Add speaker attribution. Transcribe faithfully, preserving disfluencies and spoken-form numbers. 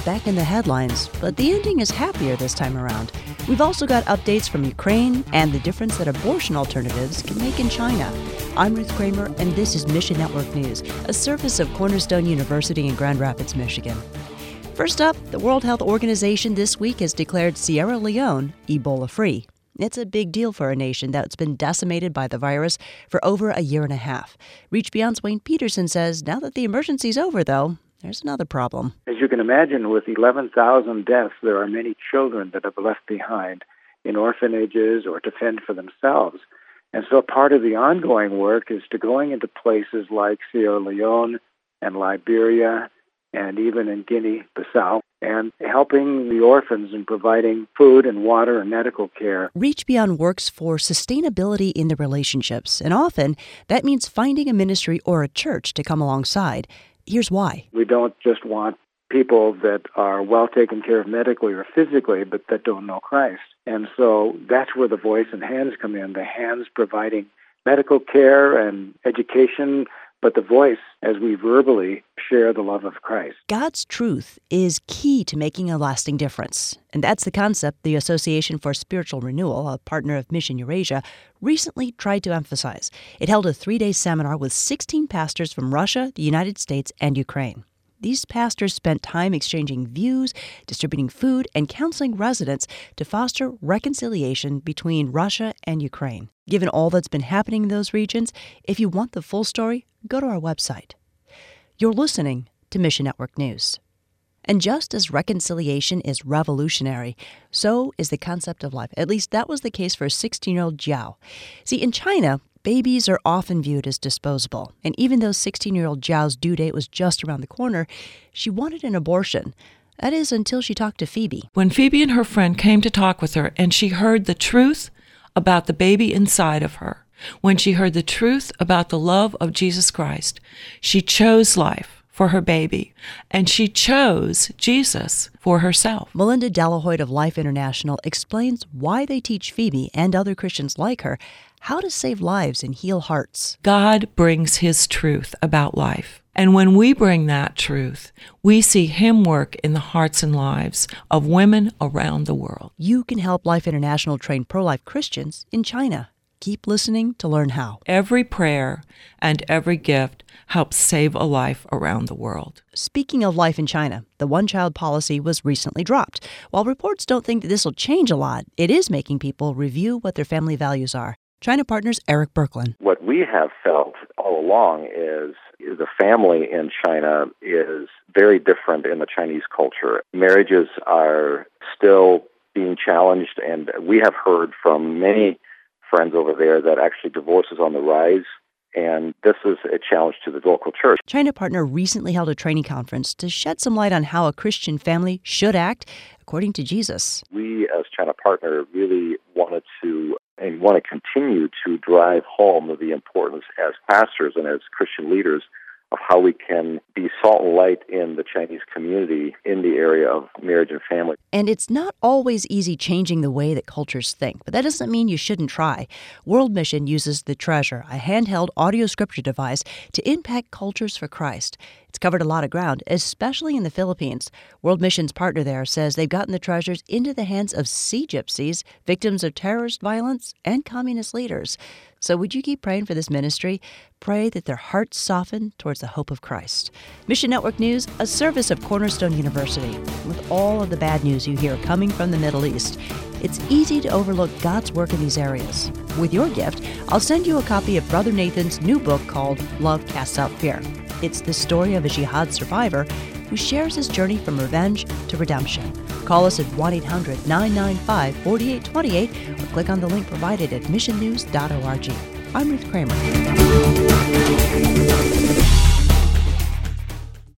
Speaker 1: back in the headlines, but the ending is happier this time around. We've also got updates from Ukraine and the difference that abortion alternatives can make in China. I'm Ruth Kramer, and this is Mission Network News, a service of Cornerstone University in Grand Rapids, Michigan. First up, the World Health Organization this week has declared Sierra Leone Ebola-free. It's a big deal for a nation that's been decimated by the virus for over a year and a half. Reach Beyond's Wayne Peterson says now that the emergency's over, though, there's another problem.
Speaker 2: As you can imagine, with eleven thousand deaths, there are many children that have left behind in orphanages or to fend for themselves. And so part of the ongoing work is to going into places like Sierra Leone and Liberia and even in Guinea-Bissau, and helping the orphans and providing food and water and medical care.
Speaker 1: Reach Beyond works for sustainability in the relationships, and often that means finding a ministry or a church to come alongside. Here's why.
Speaker 2: We don't just want people that are well taken care of medically or physically, but that don't know Christ. And so that's where the voice and hands come in, the hands providing medical care and education, but the voice as we verbally share the love of Christ.
Speaker 1: God's truth is key to making a lasting difference. And that's the concept the Association for Spiritual Renewal, a partner of Mission Eurasia, recently tried to emphasize. It held a three-day seminar with sixteen pastors from Russia, the United States, and Ukraine. These pastors spent time exchanging views, distributing food, and counseling residents to foster reconciliation between Russia and Ukraine. Given all that's been happening in those regions, if you want the full story, go to our website. You're listening to Mission Network News. And just as reconciliation is revolutionary, so is the concept of life. At least that was the case for sixteen-year-old Jiao. See, in China, babies are often viewed as disposable. And even though sixteen-year-old Jiao's due date was just around the corner, she wanted an abortion. That is, until she talked to Phoebe.
Speaker 3: When Phoebe and her friend came to talk with her and she heard the truth about the baby inside of her, when she heard the truth about the love of Jesus Christ, she chose life for her baby, and she chose Jesus for herself.
Speaker 1: Melinda Delahoyt of Life International explains why they teach Phoebe and other Christians like her how to save lives and heal hearts.
Speaker 3: God brings His truth about life. And when we bring that truth, we see Him work in the hearts and lives of women around the world.
Speaker 1: You can help Life International train pro-life Christians in China. Keep listening to learn how.
Speaker 3: Every prayer and every gift helps save a life around the world.
Speaker 1: Speaking of life in China, the one-child policy was recently dropped. While reports don't think that this will change a lot, it is making people review what their family values are. China Partners' Eric Berkland.
Speaker 4: What we have felt all along is the family in China is very different in the Chinese culture. Marriages are still being challenged, and we have heard from many friends over there that actually divorce is on the rise, and this is a challenge to the local church.
Speaker 1: China Partner recently held a training conference to shed some light on how a Christian family should act according to Jesus.
Speaker 4: We, as China Partner, really wanted to and want to continue to drive home the importance as pastors and as Christian leaders of how we can be salt and light in the Chinese community in the area of marriage and family.
Speaker 1: And it's not always easy changing the way that cultures think, but that doesn't mean you shouldn't try. World Mission uses the Treasure, a handheld audio scripture device, to impact cultures for Christ. It's covered a lot of ground, especially in the Philippines. World Mission's partner there says they've gotten the treasures into the hands of sea gypsies, victims of terrorist violence, and communist leaders. So would you keep praying for this ministry? Pray that their hearts soften towards the hope of Christ. Mission Network News, a service of Cornerstone University. With all of the bad news you hear coming from the Middle East, it's easy to overlook God's work in these areas. With your gift, I'll send you a copy of Brother Nathan's new book called Love Casts Out Fear. It's the story of a jihad survivor who shares his journey from revenge to redemption. Call us at one eight hundred nine nine five four eight two eight or click on the link provided at mission news dot org. I'm Ruth Kramer.